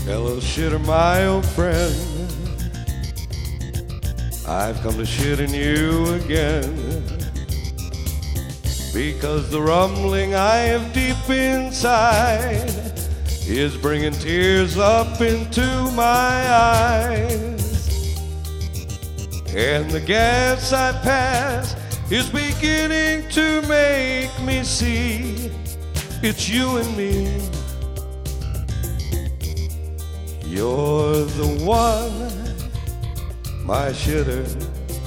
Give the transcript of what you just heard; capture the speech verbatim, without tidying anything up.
Hello, shitter, my old friend. I've come to shit in you again, because the rumbling I have deep inside is bringing tears up into my eyes, and the gas I pass is beginning to make me see it's you and me. You're the one, my shitter.